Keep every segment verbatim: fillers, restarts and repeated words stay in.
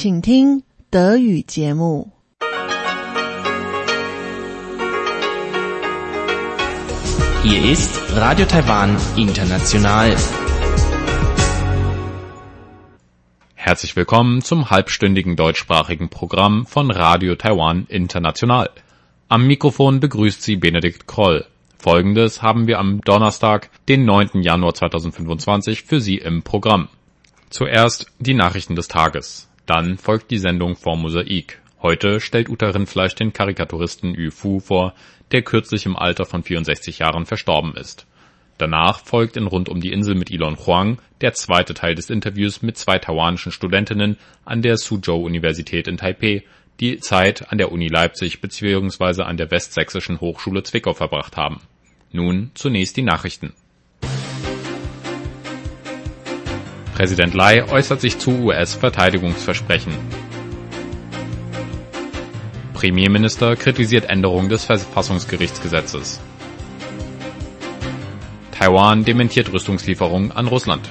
请听德语节目。 Hier ist Radio Taiwan International. Herzlich willkommen zum halbstündigen deutschsprachigen Programm von Radio Taiwan International. Am Mikrofon begrüßt Sie Benedikt Kroll. Folgendes haben wir am Donnerstag, den neunten Januar zweitausendfünfundzwanzig, für Sie im Programm. Zuerst die Nachrichten des Tages. Dann folgt die Sendung vor Mosaik. Heute stellt Uta Rindfleisch den Karikaturisten Yu Fu vor, der kürzlich im Alter von vierundsechzig Jahren verstorben ist. Danach folgt in Rund um die Insel mit Elon Huang der zweite Teil des Interviews mit zwei taiwanischen Studentinnen an der Suzhou-Universität in Taipeh, die Zeit an der Uni Leipzig bzw. an der Westsächsischen Hochschule Zwickau verbracht haben. Nun zunächst die Nachrichten. Präsident Lai äußert sich zu U S-Verteidigungsversprechen. Premierminister kritisiert Änderung des Verfassungsgerichtsgesetzes. Taiwan dementiert Rüstungslieferungen an Russland.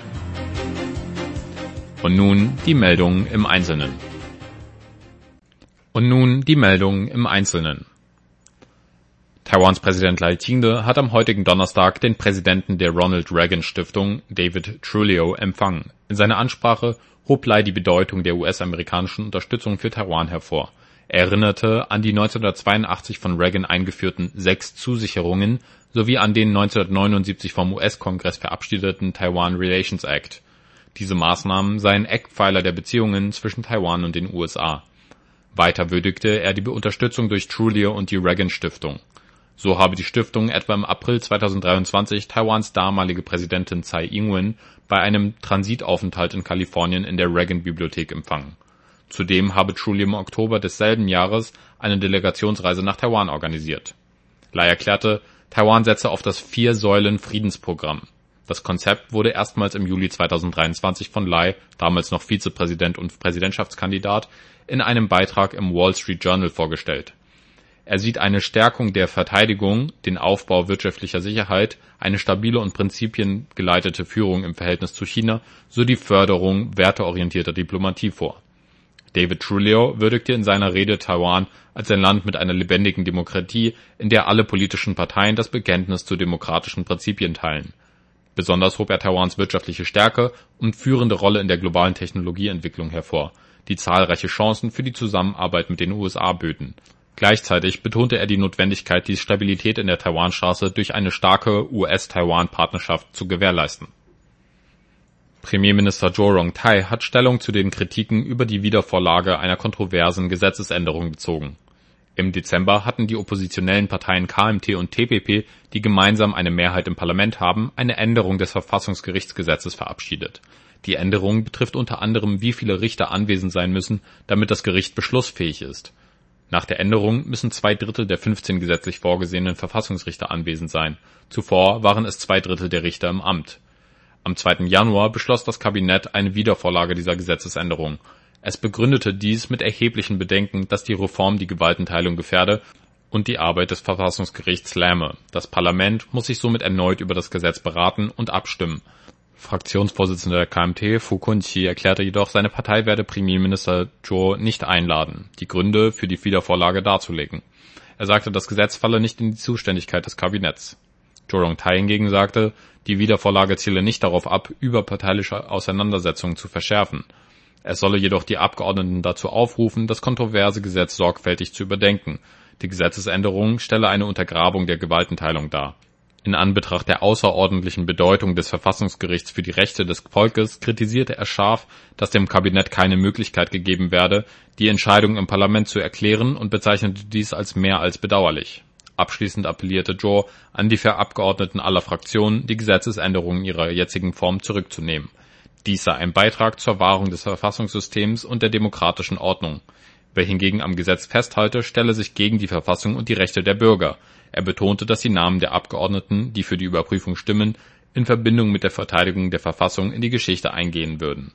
Und nun die Meldungen im Einzelnen. Und nun die Meldungen im Einzelnen. Taiwans Präsident Lai Ching-te hat am heutigen Donnerstag den Präsidenten der Ronald Reagan Stiftung, David Trujillo, empfangen. In seiner Ansprache hob Lai die Bedeutung der U S-amerikanischen Unterstützung für Taiwan hervor. Er erinnerte an die neunzehnhundertzweiundachtzig von Reagan eingeführten sechs Zusicherungen sowie an den neunzehnhundertneunundsiebzig vom U S-Kongress verabschiedeten Taiwan Relations Act. Diese Maßnahmen seien Eckpfeiler der Beziehungen zwischen Taiwan und den U S A. Weiter würdigte er die Unterstützung durch Trujillo und die Reagan Stiftung. So habe die Stiftung etwa im April zweitausenddreiundzwanzig Taiwans damalige Präsidentin Tsai Ing-wen bei einem Transitaufenthalt in Kalifornien in der Reagan-Bibliothek empfangen. Zudem habe Trujillo im Oktober desselben Jahres eine Delegationsreise nach Taiwan organisiert. Lai erklärte, Taiwan setze auf das Vier-Säulen-Friedensprogramm. Das Konzept wurde erstmals im Juli zweitausenddreiundzwanzig von Lai, damals noch Vizepräsident und Präsidentschaftskandidat, in einem Beitrag im Wall Street Journal vorgestellt. Er sieht eine Stärkung der Verteidigung, den Aufbau wirtschaftlicher Sicherheit, eine stabile und prinzipiengeleitete Führung im Verhältnis zu China sowie die Förderung werteorientierter Diplomatie vor. David Trujillo würdigte in seiner Rede Taiwan als ein Land mit einer lebendigen Demokratie, in der alle politischen Parteien das Bekenntnis zu demokratischen Prinzipien teilen. Besonders hob er Taiwans wirtschaftliche Stärke und führende Rolle in der globalen Technologieentwicklung hervor, die zahlreiche Chancen für die Zusammenarbeit mit den U S A böten. Gleichzeitig betonte er die Notwendigkeit, die Stabilität in der Taiwanstraße durch eine starke U S-Taiwan-Partnerschaft zu gewährleisten. Premierminister Zhou Rongtai hat Stellung zu den Kritiken über die Wiedervorlage einer kontroversen Gesetzesänderung bezogen. Im Dezember hatten die oppositionellen Parteien K M T und T P P, die gemeinsam eine Mehrheit im Parlament haben, eine Änderung des Verfassungsgerichtsgesetzes verabschiedet. Die Änderung betrifft unter anderem, wie viele Richter anwesend sein müssen, damit das Gericht beschlussfähig ist. Nach der Änderung müssen zwei Drittel der fünfzehn gesetzlich vorgesehenen Verfassungsrichter anwesend sein. Zuvor waren es zwei Drittel der Richter im Amt. Am zweiten Januar beschloss das Kabinett eine Wiedervorlage dieser Gesetzesänderung. Es begründete dies mit erheblichen Bedenken, dass die Reform die Gewaltenteilung gefährde und die Arbeit des Verfassungsgerichts lähme. Das Parlament muss sich somit erneut über das Gesetz beraten und abstimmen. Fraktionsvorsitzender der K M T, Fu Kun-chi, erklärte jedoch, seine Partei werde Premierminister Zhou nicht einladen, die Gründe für die Wiedervorlage darzulegen. Er sagte, das Gesetz falle nicht in die Zuständigkeit des Kabinetts. Zhou Rongtai hingegen sagte, die Wiedervorlage ziele nicht darauf ab, überparteiliche Auseinandersetzungen zu verschärfen. Es solle jedoch die Abgeordneten dazu aufrufen, das kontroverse Gesetz sorgfältig zu überdenken. Die Gesetzesänderung stelle eine Untergrabung der Gewaltenteilung dar. In Anbetracht der außerordentlichen Bedeutung des Verfassungsgerichts für die Rechte des Volkes kritisierte er scharf, dass dem Kabinett keine Möglichkeit gegeben werde, die Entscheidung im Parlament zu erklären, und bezeichnete dies als mehr als bedauerlich. Abschließend appellierte Zhou an die Abgeordneten aller Fraktionen, die Gesetzesänderungen in ihrer jetzigen Form zurückzunehmen. Dies sei ein Beitrag zur Wahrung des Verfassungssystems und der demokratischen Ordnung. Wer hingegen am Gesetz festhalte, stelle sich gegen die Verfassung und die Rechte der Bürger. Er betonte, dass die Namen der Abgeordneten, die für die Überprüfung stimmen, in Verbindung mit der Verteidigung der Verfassung in die Geschichte eingehen würden.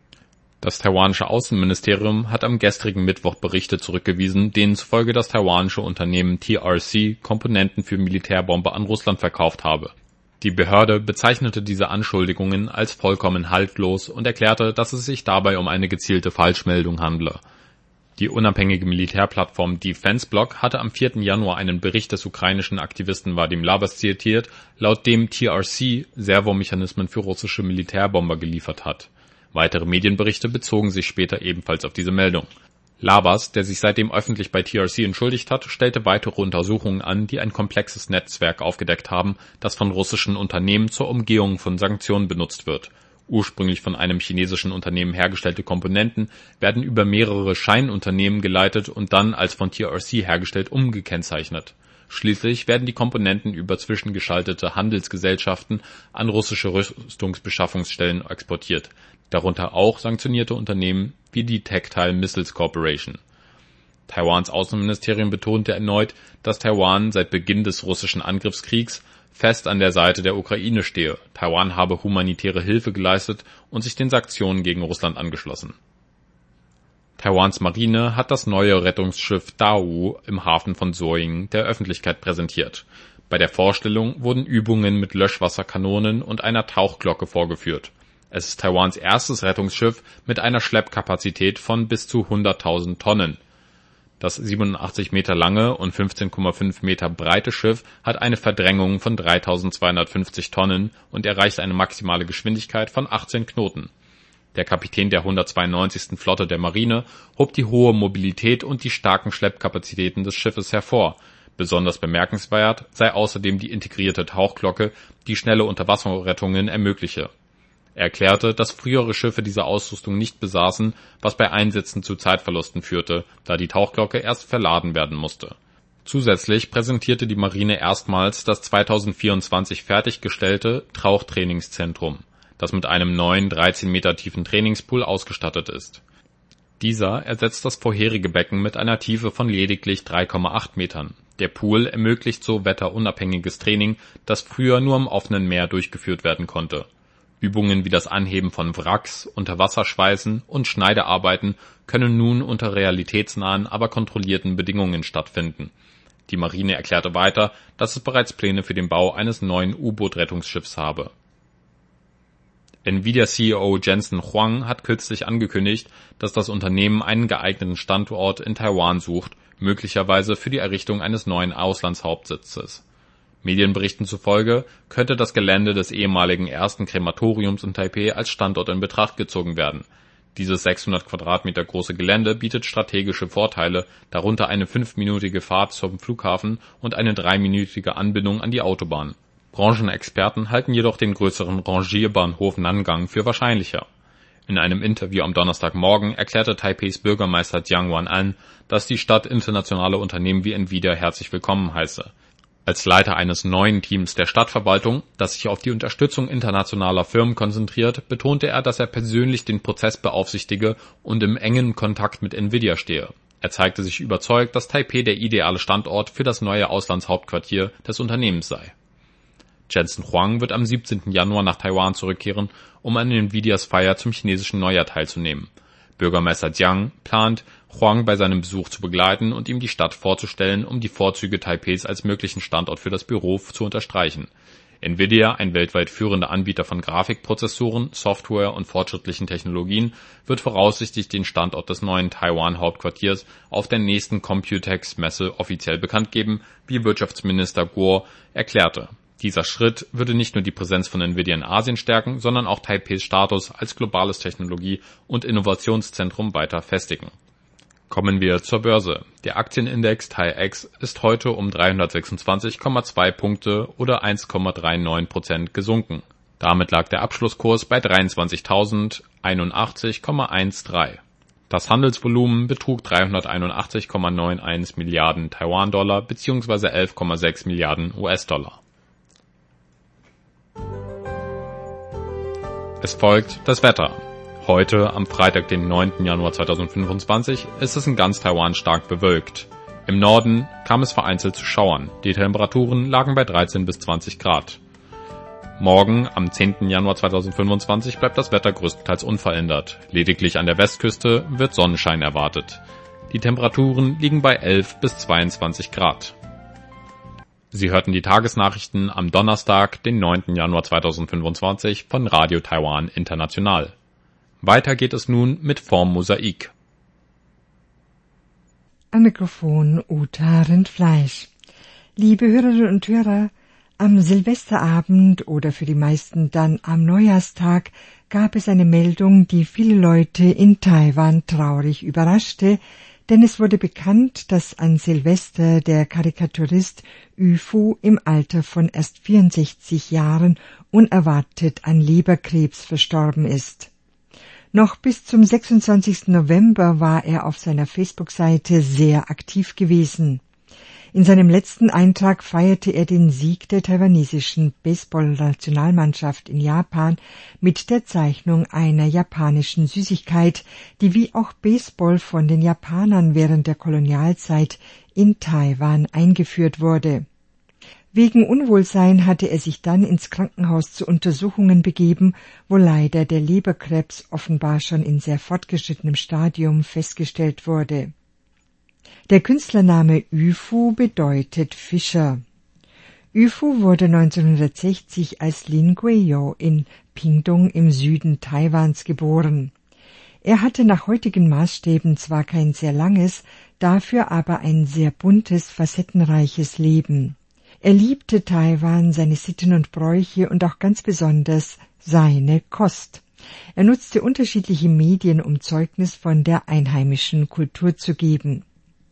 Das taiwanische Außenministerium hat am gestrigen Mittwoch Berichte zurückgewiesen, denen zufolge das taiwanische Unternehmen T R C Komponenten für Militärbomber an Russland verkauft habe. Die Behörde bezeichnete diese Anschuldigungen als vollkommen haltlos und erklärte, dass es sich dabei um eine gezielte Falschmeldung handle. Die unabhängige Militärplattform Defense-Block hatte am vierten Januar einen Bericht des ukrainischen Aktivisten Vadim Labas zitiert, laut dem T R C Servomechanismen für russische Militärbomber geliefert hat. Weitere Medienberichte bezogen sich später ebenfalls auf diese Meldung. Labas, der sich seitdem öffentlich bei T R C entschuldigt hat, stellte weitere Untersuchungen an, die ein komplexes Netzwerk aufgedeckt haben, das von russischen Unternehmen zur Umgehung von Sanktionen benutzt wird. Ursprünglich von einem chinesischen Unternehmen hergestellte Komponenten werden über mehrere Scheinunternehmen geleitet und dann als von T R C hergestellt umgekennzeichnet. Schließlich werden die Komponenten über zwischengeschaltete Handelsgesellschaften an russische Rüstungsbeschaffungsstellen exportiert, darunter auch sanktionierte Unternehmen wie die Tactile Missiles Corporation. Taiwans Außenministerium betonte erneut, dass Taiwan seit Beginn des russischen Angriffskriegs fest an der Seite der Ukraine stehe. Taiwan habe humanitäre Hilfe geleistet und sich den Sanktionen gegen Russland angeschlossen. Taiwans Marine hat das neue Rettungsschiff Dawu im Hafen von Soying der Öffentlichkeit präsentiert. Bei der Vorstellung wurden Übungen mit Löschwasserkanonen und einer Tauchglocke vorgeführt. Es ist Taiwans erstes Rettungsschiff mit einer Schleppkapazität von bis zu hunderttausend Tonnen. Das siebenundachtzig Meter lange und fünfzehn Komma fünf Meter breite Schiff hat eine Verdrängung von dreitausendzweihundertfünfzig Tonnen und erreicht eine maximale Geschwindigkeit von achtzehn Knoten. Der Kapitän der hundertzweiundneunzigsten Flotte der Marine hob die hohe Mobilität und die starken Schleppkapazitäten des Schiffes hervor. Besonders bemerkenswert sei außerdem die integrierte Tauchglocke, die schnelle Unterwasserrettungen ermögliche. Er erklärte, dass frühere Schiffe diese Ausrüstung nicht besaßen, was bei Einsätzen zu Zeitverlusten führte, da die Tauchglocke erst verladen werden musste. Zusätzlich präsentierte die Marine erstmals das zweitausendvierundzwanzig fertiggestellte Tauchtrainingszentrum, das mit einem neuen dreizehn Meter tiefen Trainingspool ausgestattet ist. Dieser ersetzt das vorherige Becken mit einer Tiefe von lediglich drei Komma acht Metern. Der Pool ermöglicht so wetterunabhängiges Training, das früher nur im offenen Meer durchgeführt werden konnte. Übungen wie das Anheben von Wracks, Unterwasserschweißen und Schneidearbeiten können nun unter realitätsnahen, aber kontrollierten Bedingungen stattfinden. Die Marine erklärte weiter, dass es bereits Pläne für den Bau eines neuen U-Boot-Rettungsschiffs habe. Nvidia-C E O Jensen Huang hat kürzlich angekündigt, dass das Unternehmen einen geeigneten Standort in Taiwan sucht, möglicherweise für die Errichtung eines neuen Auslandshauptsitzes. Medienberichten zufolge könnte das Gelände des ehemaligen ersten Krematoriums in Taipeh als Standort in Betracht gezogen werden. Dieses sechshundert Quadratmeter große Gelände bietet strategische Vorteile, darunter eine fünfminütige Fahrt zum Flughafen und eine dreiminütige Anbindung an die Autobahn. Branchenexperten halten jedoch den größeren Rangierbahnhof Nangang für wahrscheinlicher. In einem Interview am Donnerstagmorgen erklärte Taipeis Bürgermeister Jiang Wan'an, dass die Stadt internationale Unternehmen wie Nvidia herzlich willkommen heiße. Als Leiter eines neuen Teams der Stadtverwaltung, das sich auf die Unterstützung internationaler Firmen konzentriert, betonte er, dass er persönlich den Prozess beaufsichtige und im engen Kontakt mit Nvidia stehe. Er zeigte sich überzeugt, dass Taipeh der ideale Standort für das neue Auslandshauptquartier des Unternehmens sei. Jensen Huang wird am siebzehnten Januar nach Taiwan zurückkehren, um an Nvidias Feier zum chinesischen Neujahr teilzunehmen. Bürgermeister Jiang plant, Huang bei seinem Besuch zu begleiten und ihm die Stadt vorzustellen, um die Vorzüge Taipeis als möglichen Standort für das Büro zu unterstreichen. Nvidia, ein weltweit führender Anbieter von Grafikprozessoren, Software und fortschrittlichen Technologien, wird voraussichtlich den Standort des neuen Taiwan-Hauptquartiers auf der nächsten Computex-Messe offiziell bekannt geben, wie Wirtschaftsminister Guo erklärte. Dieser Schritt würde nicht nur die Präsenz von Nvidia in Asien stärken, sondern auch Taipeis Status als globales Technologie- und Innovationszentrum weiter festigen. Kommen wir zur Börse. Der Aktienindex T A I X ist heute um dreihundertsechsundzwanzig Komma zwei Punkte oder eins Komma neununddreißig Prozent gesunken. Damit lag der Abschlusskurs bei dreiundzwanzigtausendeinundachtzig Komma dreizehn. Das Handelsvolumen betrug dreihunderteinundachtzig Komma einundneunzig Milliarden Taiwan-Dollar bzw. elf Komma sechs Milliarden U S-Dollar. Es folgt das Wetter. Heute, am Freitag, den neunten Januar zweitausendfünfundzwanzig, ist es in ganz Taiwan stark bewölkt. Im Norden kam es vereinzelt zu Schauern. Die Temperaturen lagen bei dreizehn bis zwanzig Grad. Morgen, am zehnten Januar zweitausendfünfundzwanzig, bleibt das Wetter größtenteils unverändert. Lediglich an der Westküste wird Sonnenschein erwartet. Die Temperaturen liegen bei elf bis zweiundzwanzig Grad. Sie hörten die Tagesnachrichten am Donnerstag, den neunten Januar zweitausendfünfundzwanzig von Radio Taiwan International. Weiter geht es nun mit Formmosaik. Am Mikrofon Uta Rindfleisch. Liebe Hörerinnen und Hörer, am Silvesterabend oder für die meisten dann am Neujahrstag gab es eine Meldung, die viele Leute in Taiwan traurig überraschte, denn es wurde bekannt, dass an Silvester der Karikaturist Yu Fu im Alter von erst vierundsechzig Jahren unerwartet an Leberkrebs verstorben ist. Noch bis zum sechsundzwanzigsten November war er auf seiner Facebook-Seite sehr aktiv gewesen. In seinem letzten Eintrag feierte er den Sieg der taiwanesischen Baseball-Nationalmannschaft in Japan mit der Zeichnung einer japanischen Süßigkeit, die wie auch Baseball von den Japanern während der Kolonialzeit in Taiwan eingeführt wurde. Wegen Unwohlsein hatte er sich dann ins Krankenhaus zu Untersuchungen begeben, wo leider der Leberkrebs offenbar schon in sehr fortgeschrittenem Stadium festgestellt wurde. Der Künstlername Yu Fu bedeutet Fischer. Yu Fu wurde neunzehnhundertsechzig als Lin Guiyou in Pingtung im Süden Taiwans geboren. Er hatte nach heutigen Maßstäben zwar kein sehr langes, dafür aber ein sehr buntes, facettenreiches Leben. Er liebte Taiwan, seine Sitten und Bräuche und auch ganz besonders seine Kost. Er nutzte unterschiedliche Medien, um Zeugnis von der einheimischen Kultur zu geben.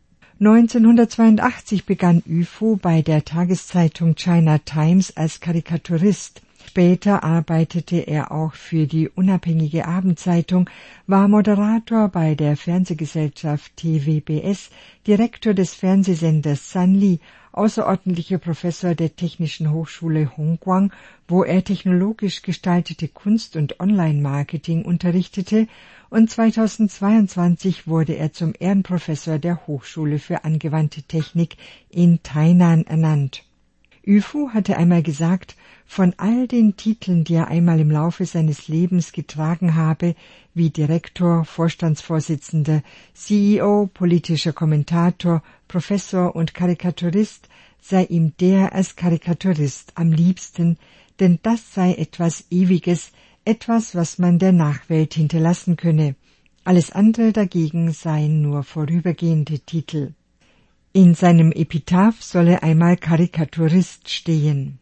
neunzehnhundertzweiundachtzig begann Yu Fu bei der Tageszeitung China Times als Karikaturist. Später arbeitete er auch für die unabhängige Abendzeitung, war Moderator bei der Fernsehgesellschaft T V B S, Direktor des Fernsehsenders Sanli, außerordentlicher Professor der Technischen Hochschule Hongguang, wo er technologisch gestaltete Kunst und Online-Marketing unterrichtete, und zweitausendzweiundzwanzig wurde er zum Ehrenprofessor der Hochschule für angewandte Technik in Tainan ernannt. Yu Fu hatte einmal gesagt, von all den Titeln, die er einmal im Laufe seines Lebens getragen habe, wie Direktor, Vorstandsvorsitzender, C E O, politischer Kommentator, Professor und Karikaturist, sei ihm der als Karikaturist am liebsten, denn das sei etwas Ewiges, etwas, was man der Nachwelt hinterlassen könne. Alles andere dagegen seien nur vorübergehende Titel. In seinem Epitaph solle einmal Karikaturist stehen.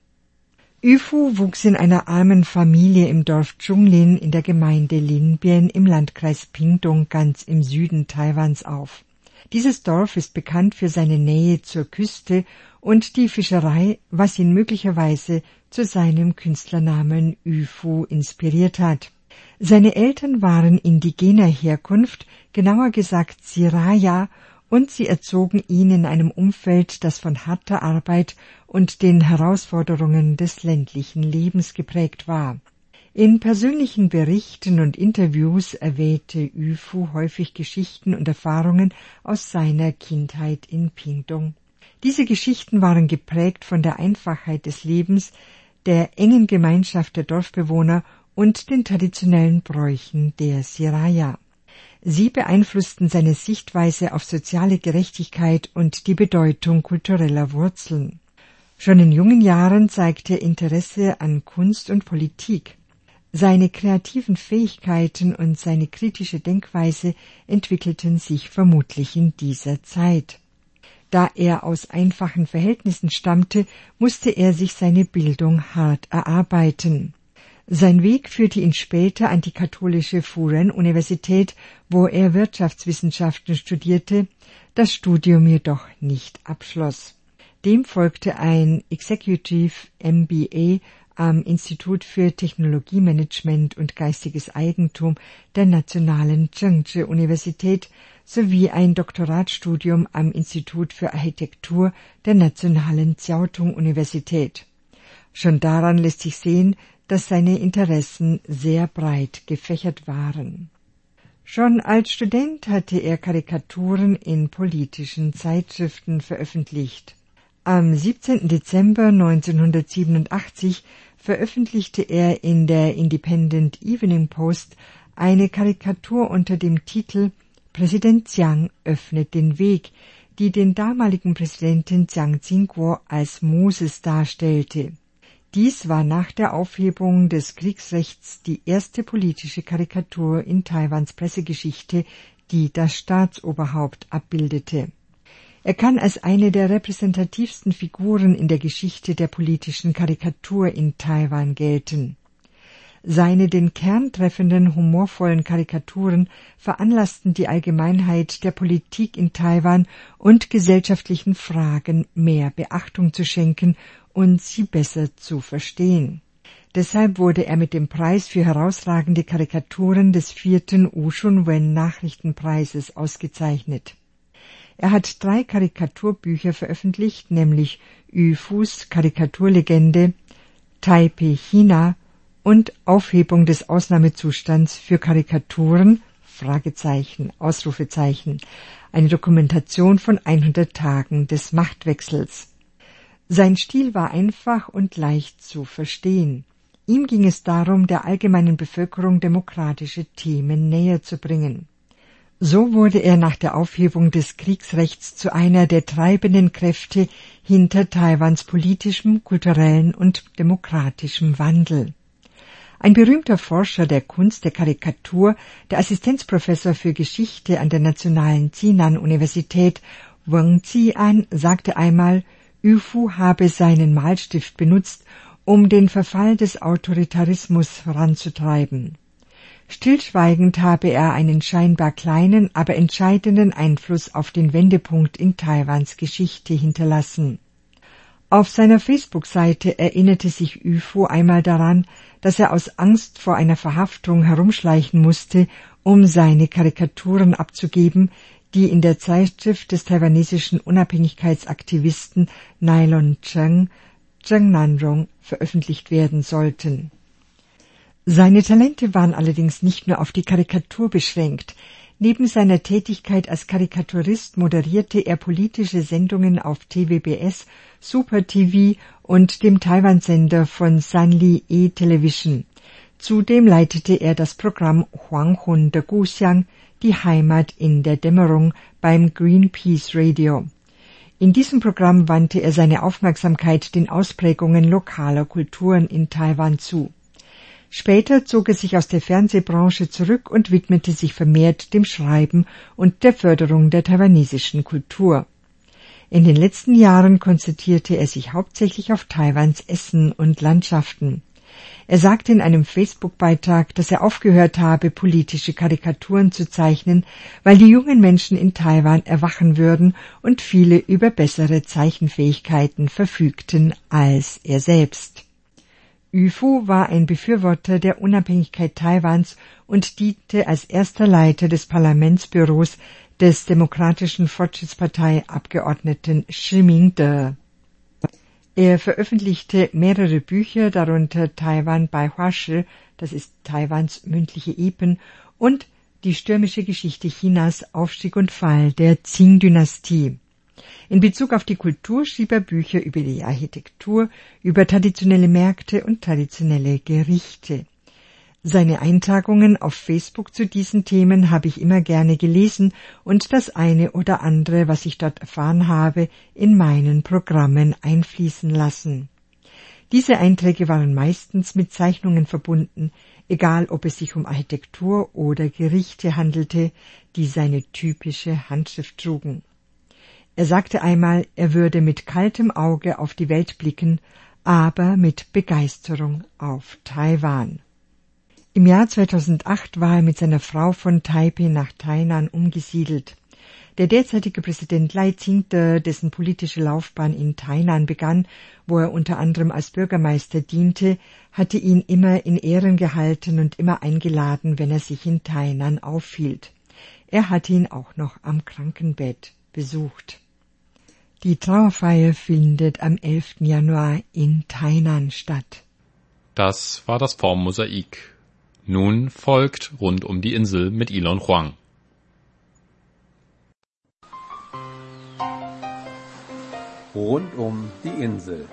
Yu Fu wuchs in einer armen Familie im Dorf Zhonglin in der Gemeinde Linbian im Landkreis Pingtung ganz im Süden Taiwans auf. Dieses Dorf ist bekannt für seine Nähe zur Küste und die Fischerei, was ihn möglicherweise zu seinem Künstlernamen Yu Fu inspiriert hat. Seine Eltern waren indigener Herkunft, genauer gesagt Siraya, und sie erzogen ihn in einem Umfeld, das von harter Arbeit und den Herausforderungen des ländlichen Lebens geprägt war. In persönlichen Berichten und Interviews erwähnte Yu Fu häufig Geschichten und Erfahrungen aus seiner Kindheit in Pingtung. Diese Geschichten waren geprägt von der Einfachheit des Lebens, der engen Gemeinschaft der Dorfbewohner und den traditionellen Bräuchen der Siraya. Sie beeinflussten seine Sichtweise auf soziale Gerechtigkeit und die Bedeutung kultureller Wurzeln. Schon in jungen Jahren zeigte er Interesse an Kunst und Politik. Seine kreativen Fähigkeiten und seine kritische Denkweise entwickelten sich vermutlich in dieser Zeit. Da er aus einfachen Verhältnissen stammte, musste er sich seine Bildung hart erarbeiten. Sein Weg führte ihn später an die katholische Furen-Universität, wo er Wirtschaftswissenschaften studierte, das Studium jedoch nicht abschloss. Dem folgte ein Executive M B A am Institut für Technologiemanagement und geistiges Eigentum der Nationalen Zhengzhi-Universität sowie ein Doktoratstudium am Institut für Architektur der Nationalen Jiaotong-Universität. Schon daran lässt sich sehen, dass seine Interessen sehr breit gefächert waren. Schon als Student hatte er Karikaturen in politischen Zeitschriften veröffentlicht. Am siebzehnten Dezember neunzehnhundertsiebenundachtzig veröffentlichte er in der Independent Evening Post eine Karikatur unter dem Titel »Präsident Jiang öffnet den Weg«, die den damaligen Präsidenten Jiang Jingguo als Moses darstellte. Dies war nach der Aufhebung des Kriegsrechts die erste politische Karikatur in Taiwans Pressegeschichte, die das Staatsoberhaupt abbildete. Er kann als eine der repräsentativsten Figuren in der Geschichte der politischen Karikatur in Taiwan gelten. Seine den Kern treffenden, humorvollen Karikaturen veranlassten die Allgemeinheit der Politik in Taiwan und gesellschaftlichen Fragen mehr Beachtung zu schenken und sie besser zu verstehen. Deshalb wurde er mit dem Preis für herausragende Karikaturen des vierten Wu-Shun-Wen-Nachrichtenpreises ausgezeichnet. Er hat drei Karikaturbücher veröffentlicht, nämlich Yu Fus Karikaturlegende, Taipei China und Aufhebung des Ausnahmezustands für Karikaturen, Fragezeichen, Ausrufezeichen, eine Dokumentation von hundert Tagen des Machtwechsels. Sein Stil war einfach und leicht zu verstehen. Ihm ging es darum, der allgemeinen Bevölkerung demokratische Themen näher zu bringen. So wurde er nach der Aufhebung des Kriegsrechts zu einer der treibenden Kräfte hinter Taiwans politischem, kulturellen und demokratischem Wandel. Ein berühmter Forscher der Kunst der Karikatur, der Assistenzprofessor für Geschichte an der Nationalen Jinan-Universität, Weng Jian, sagte einmal, Yu Fu habe seinen Malstift benutzt, um den Verfall des Autoritarismus voranzutreiben. Stillschweigend habe er einen scheinbar kleinen, aber entscheidenden Einfluss auf den Wendepunkt in Taiwans Geschichte hinterlassen. Auf seiner Facebook-Seite erinnerte sich Yu Fu einmal daran, dass er aus Angst vor einer Verhaftung herumschleichen musste, um seine Karikaturen abzugeben, die in der Zeitschrift des taiwanesischen Unabhängigkeitsaktivisten Nylon Cheng, Cheng Nanrong, veröffentlicht werden sollten. Seine Talente waren allerdings nicht nur auf die Karikatur beschränkt. Neben seiner Tätigkeit als Karikaturist moderierte er politische Sendungen auf T V B S, Super T V und dem Taiwan-Sender von Sanli E-Television. Zudem leitete er das Programm Huanghun de Guxiang, die Heimat in der Dämmerung, beim Greenpeace Radio. In diesem Programm wandte er seine Aufmerksamkeit den Ausprägungen lokaler Kulturen in Taiwan zu. Später zog er sich aus der Fernsehbranche zurück und widmete sich vermehrt dem Schreiben und der Förderung der taiwanesischen Kultur. In den letzten Jahren konzentrierte er sich hauptsächlich auf Taiwans Essen und Landschaften. Er sagte in einem Facebook-Beitrag, dass er aufgehört habe, politische Karikaturen zu zeichnen, weil die jungen Menschen in Taiwan erwachen würden und viele über bessere Zeichenfähigkeiten verfügten als er selbst. Yu Fu war ein Befürworter der Unabhängigkeit Taiwans und diente als erster Leiter des Parlamentsbüros des Demokratischen Fortschrittspartei-Abgeordneten Shi Mingde. Er veröffentlichte mehrere Bücher, darunter Taiwan Baihua Shi, das ist Taiwans mündliche Epen, und die stürmische Geschichte Chinas, Aufstieg und Fall der Qing-Dynastie. In Bezug auf die Kultur schrieb er Bücher über die Architektur, über traditionelle Märkte und traditionelle Gerichte. Seine Eintragungen auf Facebook zu diesen Themen habe ich immer gerne gelesen und das eine oder andere, was ich dort erfahren habe, in meinen Programmen einfließen lassen. Diese Einträge waren meistens mit Zeichnungen verbunden, egal ob es sich um Architektur oder Gerichte handelte, die seine typische Handschrift trugen. Er sagte einmal, er würde mit kaltem Auge auf die Welt blicken, aber mit Begeisterung auf Taiwan. Im Jahr zweitausendacht war er mit seiner Frau von Taipei nach Tainan umgesiedelt. Der derzeitige Präsident Lai Ching-te, dessen politische Laufbahn in Tainan begann, wo er unter anderem als Bürgermeister diente, hatte ihn immer in Ehren gehalten und immer eingeladen, wenn er sich in Tainan aufhielt. Er hatte ihn auch noch am Krankenbett besucht. Die Trauerfeier findet am elften Januar in Tainan statt. Das war das Formmosaik. Nun folgt Rund um die Insel mit Elon Huang. Rund um die Insel.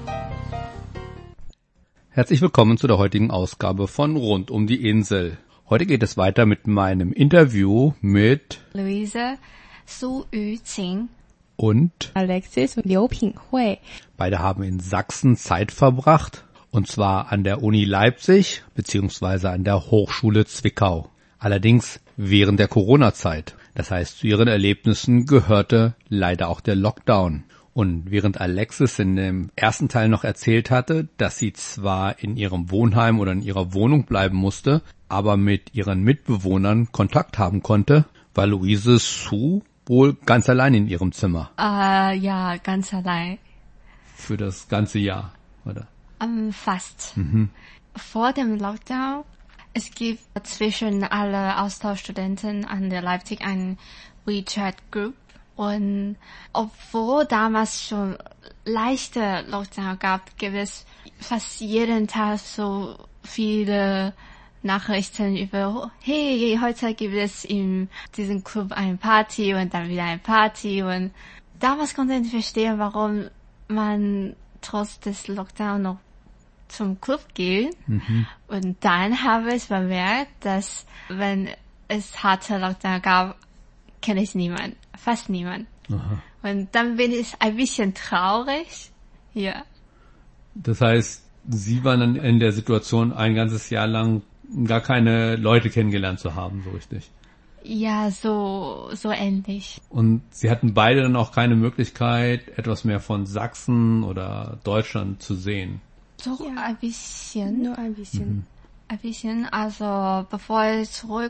Herzlich willkommen zu der heutigen Ausgabe von Rund um die Insel. Heute geht es weiter mit meinem Interview mit Luise Su Yuqing und Alexis und Liu Pinghui. Beide haben in Sachsen Zeit verbracht, und zwar an der Uni Leipzig beziehungsweise an der Hochschule Zwickau. Allerdings während der Corona-Zeit. Das heißt, zu ihren Erlebnissen gehörte leider auch der Lockdown. Und während Alexis in dem ersten Teil noch erzählt hatte, dass sie zwar in ihrem Wohnheim oder in ihrer Wohnung bleiben musste, aber mit ihren Mitbewohnern Kontakt haben konnte, war Luise Su wohl ganz allein in ihrem Zimmer. Äh, ja, ganz allein. Für das ganze Jahr, oder? Um, fast. Mhm. Vor dem Lockdown, es gibt zwischen alle Austauschstudenten an der Leipzig ein WeChat-Group. Und obwohl damals schon leichte Lockdown gab, gibt es fast jeden Tag so viele Nachrichten über, hey, heute gibt es in diesem Club eine Party und dann wieder eine Party. Und damals konnte ich verstehen, warum man trotz des Lockdowns noch zum Club geht. Mhm. Und dann habe ich bemerkt, dass wenn es harte Lockdown gab, kenne ich niemanden, fast niemanden. Aha. Und dann bin ich ein bisschen traurig. Ja. Das heißt, Sie waren dann in der Situation, ein ganzes Jahr lang gar keine Leute kennengelernt zu haben, so richtig. Ja, so, so ähnlich. Und Sie hatten beide dann auch keine Möglichkeit, etwas mehr von Sachsen oder Deutschland zu sehen? Doch, ja. ein bisschen. Nur ein bisschen. Mhm. Ein bisschen. Also, bevor ich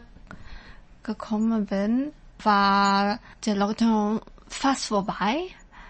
zurückgekommen bin, war der Lockdown fast vorbei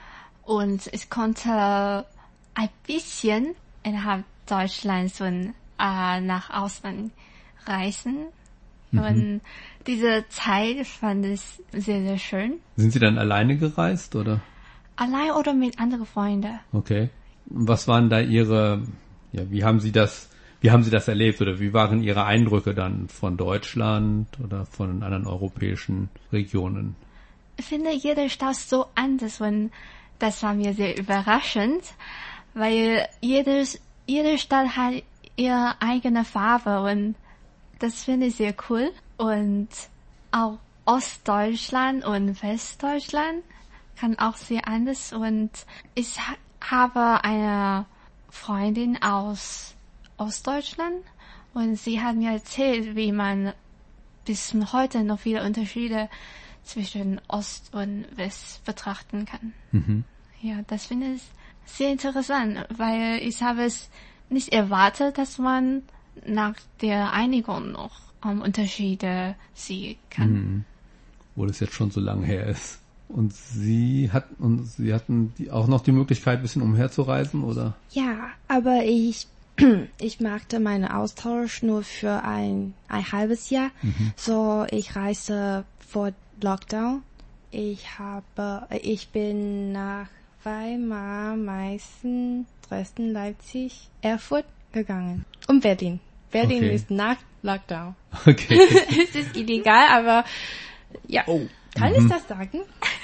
und ich konnte ein bisschen innerhalb Deutschlands und äh, nach Ausland reisen. Mhm. Und diese Zeit fand ich sehr, sehr schön. Sind Sie dann alleine gereist, oder? Allein oder mit anderen Freunden. Okay. Was waren da Ihre, ja, wie haben Sie das, wie haben Sie das erlebt oder wie waren Ihre Eindrücke dann von Deutschland oder von anderen europäischen Regionen? Ich finde jede Stadt so anders und das war mir sehr überraschend, weil jede, jede Stadt hat ihre eigene Farbe und das finde ich sehr cool. Und auch Ostdeutschland und Westdeutschland kann auch sehr anders und ich habe eine Freundin aus Ostdeutschland und sie hat mir erzählt, wie man bis heute noch viele Unterschiede zwischen Ost und West betrachten kann. Mhm. Ja, das finde ich sehr interessant, weil ich habe es nicht erwartet, dass man nach der Einigung noch um, Unterschiede sehen kann. Mhm. Wo das jetzt schon so lange her ist. Und Sie hatten, und Sie hatten die, auch noch die Möglichkeit, ein bisschen umherzureisen, oder? Ja, aber ich ich machte meinen Austausch nur für ein, ein halbes Jahr. Mhm. So, ich reiste vor Lockdown. Ich habe, ich bin nach Weimar, Meißen, Dresden, Leipzig, Erfurt gegangen. Und Berlin. Berlin okay. ist nach Lockdown. Okay. Es ist illegal, aber ja. Oh. Kann mhm. ich das sagen?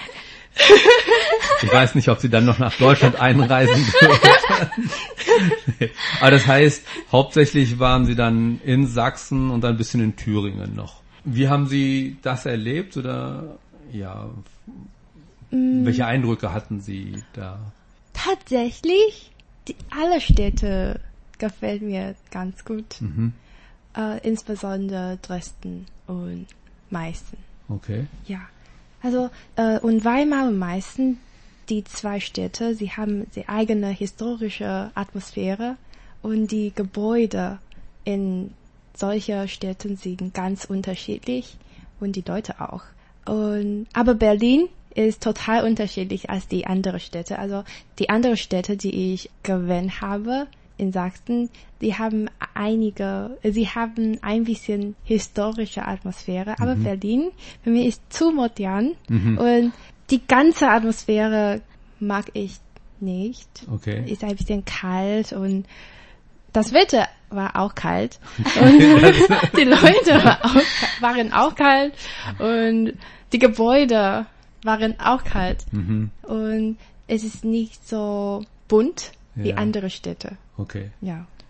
Ich weiß nicht, ob Sie dann noch nach Deutschland einreisen dürfen. Nee. Aber das heißt, hauptsächlich waren Sie dann in Sachsen und dann ein bisschen in Thüringen noch. Wie haben Sie das erlebt oder ja, mm. welche Eindrücke hatten Sie da? Tatsächlich, die, alle Städte gefällt mir ganz gut. Mhm. Äh, insbesondere Dresden und Meißen. Okay. Ja. Also, äh, und Weimar und Meißen, die zwei Städte, sie haben die eigene historische Atmosphäre und die Gebäude in solchen Städten sind ganz unterschiedlich und die Leute auch. Und, aber Berlin ist total unterschiedlich als die anderen Städte. Also, die anderen Städte, die ich gewählt habe in Sachsen, die haben einige, sie haben ein bisschen historische Atmosphäre, aber mhm. Berlin für mich ist zu modern mhm. und die ganze Atmosphäre mag ich nicht. Okay. Ist ein bisschen kalt und das Wetter war auch kalt und die Leute war auch, waren auch kalt und die Gebäude waren auch kalt mhm. und es ist nicht so bunt wie ja. andere Städte. Okay. Ja.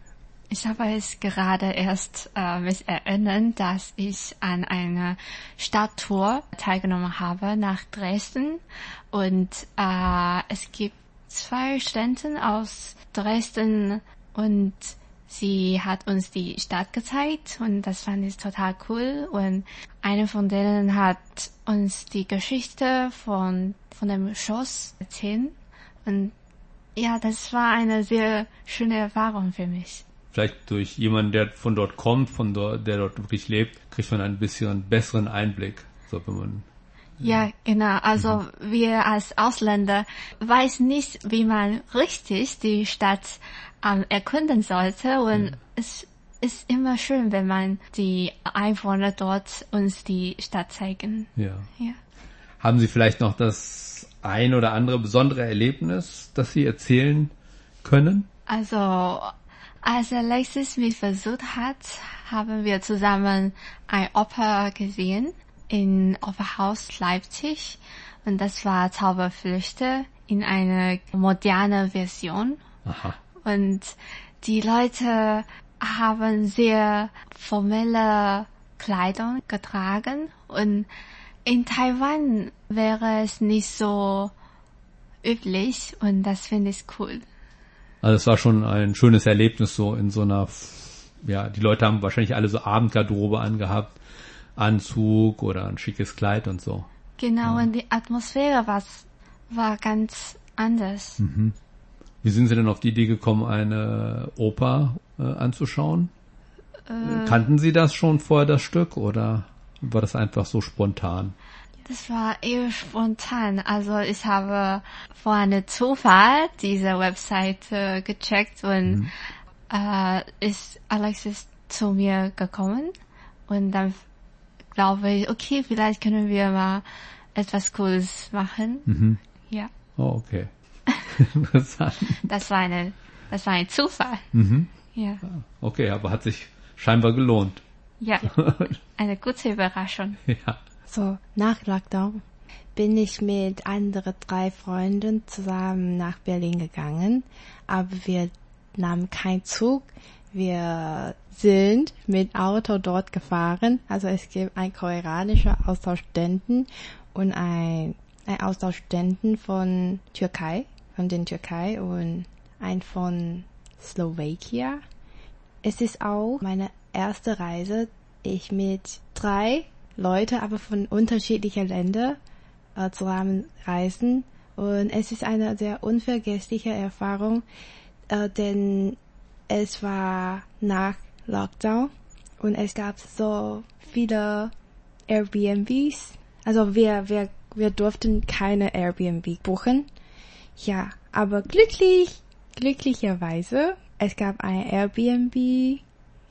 Ich habe es gerade erst äh, mich erinnert, dass ich an einer Stadttour teilgenommen habe nach Dresden und äh, es gibt zwei Studenten aus Dresden und sie hat uns die Stadt gezeigt und das fand ich total cool und eine von denen hat uns die Geschichte von von dem Schloss erzählt und ja, das war eine sehr schöne Erfahrung für mich. Vielleicht durch jemanden, der von dort kommt, von dort, der dort wirklich lebt, kriegt man ein bisschen besseren Einblick, so wenn man Ja, genau. Also mhm. wir als Ausländer weiß nicht, wie man richtig die Stadt ähm, erkunden sollte. Und ja. es ist immer schön, wenn man die Einwohner dort uns die Stadt zeigen. Ja. ja. Haben Sie vielleicht noch das ein oder andere besondere Erlebnis, das Sie erzählen können? Also als Alexis mich besucht hat, haben wir zusammen ein Oper gesehen in Opernhaus Leipzig und das war Zauberflöte in einer modernen Version. Aha. Und die Leute haben sehr formelle Kleidung getragen und in Taiwan wäre es nicht so üblich und das finde ich cool. Also es war schon ein schönes Erlebnis so in so einer, ja, die Leute haben wahrscheinlich alle so Abendgarderobe angehabt, Anzug oder ein schickes Kleid und so. Genau, ja. Und die Atmosphäre war, war ganz anders. Mhm. Wie sind Sie denn auf die Idee gekommen, eine Oper äh, anzuschauen? Äh, Kannten Sie das schon vorher, das Stück, oder war das einfach so spontan? Das war eher spontan. Also ich habe vor einer Zufall diese Webseite gecheckt und mhm. äh, ist Alexis zu mir gekommen und dann glaube ich, okay, vielleicht können wir mal etwas Cooles machen. Mhm. Ja. Oh, okay. Interessant. Das war eine, das war ein Zufall. Mhm. Ja. Okay, aber hat sich scheinbar gelohnt. Ja. Eine gute Überraschung. Ja. So, nach Lockdown bin ich mit anderen drei Freunden zusammen nach Berlin gegangen, aber wir nahmen keinen Zug. Wir sind mit Auto dort gefahren. Also es gibt einen koreanischen Austauschstudenten und ein, ein Austauschstudenten von Türkei, von den Türkei und ein von Slowenien. Es ist auch meine erste Reise, ich mit drei Leute, aber von unterschiedlichen Ländern äh, zusammen reisen. Und es ist eine sehr unvergessliche Erfahrung, äh, denn es war nach Lockdown und es gab so viele Airbnbs. Also wir, wir, wir durften keine Airbnb buchen. Ja, aber glücklich, glücklicherweise, es gab ein Airbnb,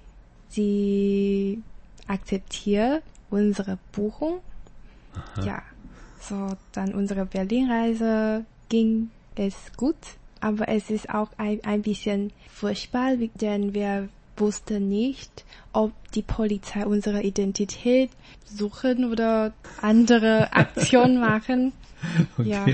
sie akzeptiert unsere Buchung. Aha. Ja, so dann unsere Berlin-Reise ging es gut, aber es ist auch ein, ein bisschen furchtbar, denn wir wussten nicht, ob die Polizei unsere Identität suchen oder andere Aktionen machen. Okay. Ja.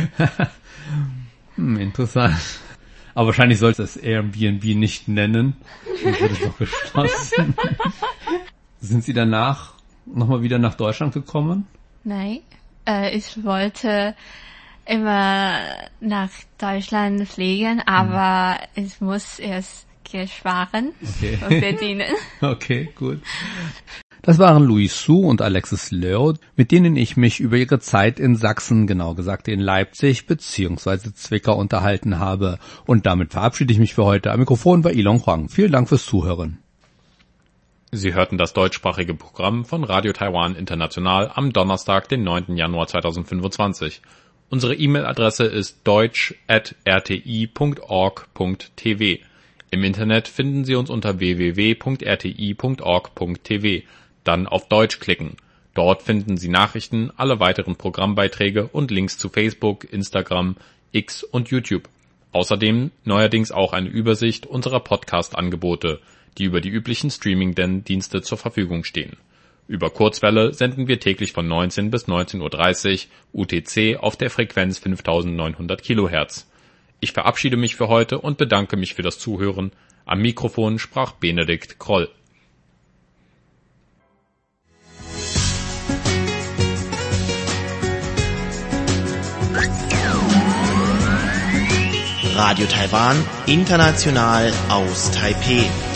hm, interessant. Aber wahrscheinlich sollte das Airbnb nicht nennen. Dann wird es doch geschlossen. Sind Sie danach nochmal wieder nach Deutschland gekommen? Nein, äh, ich wollte immer nach Deutschland fliegen, aber hm. ich muss erst Geld sparen okay. und verdienen. Okay, gut. Das waren Louis Su und Alexis Löhr, mit denen ich mich über ihre Zeit in Sachsen, genau gesagt in Leipzig bzw. Zwickau unterhalten habe. Und damit verabschiede ich mich für heute. Am Mikrofon war Ilon Huang. Vielen Dank fürs Zuhören. Sie hörten das deutschsprachige Programm von Radio Taiwan International am Donnerstag, den neunten Januar zweitausendfünfundzwanzig. Unsere E-Mail-Adresse ist deutsch at r t i punkt org punkt t v. Im Internet finden Sie uns unter w w w punkt r t i punkt org punkt t v. Dann auf Deutsch klicken. Dort finden Sie Nachrichten, alle weiteren Programmbeiträge und Links zu Facebook, Instagram, X und YouTube. Außerdem neuerdings auch eine Übersicht unserer Podcast-Angebote, die über die üblichen Streaming-Dienste zur Verfügung stehen. Über Kurzwelle senden wir täglich von neunzehn bis neunzehn Uhr dreißig U T C auf der Frequenz fünftausendneunhundert Kilohertz. Ich verabschiede mich für heute und bedanke mich für das Zuhören. Am Mikrofon sprach Benedikt Kroll. Radio Taiwan, international aus Taipeh.